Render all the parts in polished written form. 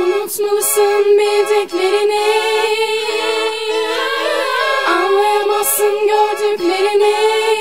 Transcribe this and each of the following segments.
Unutmalısın bildiklerini, anlayamazsın gördüklerini.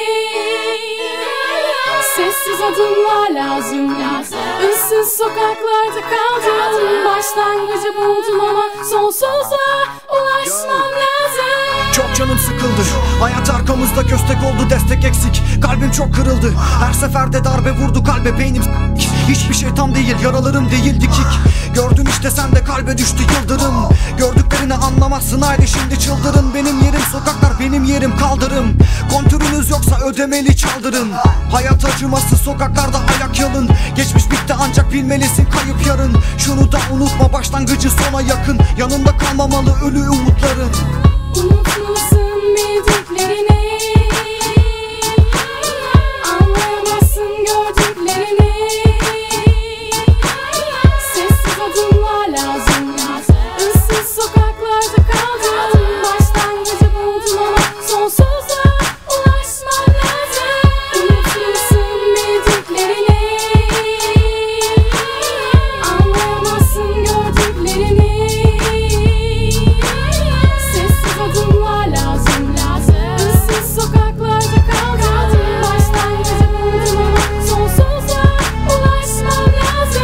Sessiz adımlar lazım, ıssız sokaklarda kaldım. Başlangıcı buldum ama sonsuzluğa ulaşmam lazım. Çok canım sıkıldı, hayat arkamızda köstek oldu, destek eksik. Kalbim çok kırıldı, her seferde darbe vurdu kalbe, beynim hiçbir şey tam değil, yaralarım değil dikik. Gördün işte sen de kalbe düştü yıldırım. Gördüklerini anlamazsın, haydi şimdi çıldırın. Benim yerim sokaklar, benim yerim kaldırım. Kontürünüz yoksa ödemeli çaldırın. Hayat acıması sokaklarda ayak yalın. Geçmiş bitti ancak bilmelisin kayıp yarın. Şunu da unutma, başlangıcı sona yakın. Yanında kalmamalı ölü umutların. Unutmalısın bildiklerini, anlayamazsın gördüklerini. Sessiz adımlar lazım, ıssız sokaklarda kaldım. Başlangıcı buldum ama sonsuzluğa ulaşmam lazım. Unutmalısın bildiklerini, anlayamazsın gördüklerini. Sessiz adımlar lazım, ıssız sokaklarda kaldım. Başlangıcı buldum ama sonsuzluğa ulaşmam lazım.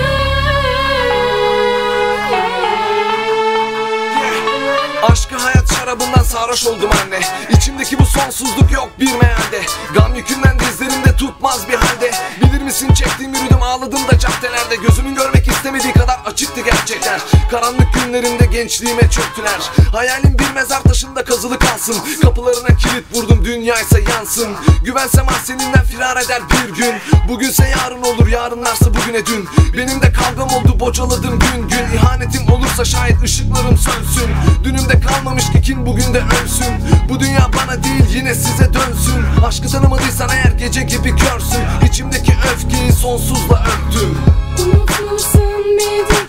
Aşkı hayat şarabından sarhoş oldum anne. İçimdeki bu sonsuzluk yok bir meyhanede. Gam yükünden dizlerimde tutmaz bir halde. Bilir misin çektiğim yürüdüm ağladım da caddelerde. Gözümün görmek istemediği kadar açıktı gerçekler. Karanlık günlerimde gençliğime çöktüler. Hayalim bir mezar taşında kazılı kalsın. Kapılarına kilit vurdum, dünyaysa yansın. Güvensem ah seninle firar eder bir gün. Bugünse yarın olur, yarınlarsa bugüne dün. Benim de kavgam oldu, bocaladım gün gün. İhanetim olursa şayet ışıklarım sönsün. Dünümde kalmamış ki kin bugün de ölsün. Bu dünya bana değil yine size dönsün. Aşkı tanımadıysan eğer gece gibi körsün. İçimdeki öfkeyi sonsuzla öptüm. Unutmalısın bildiklerini,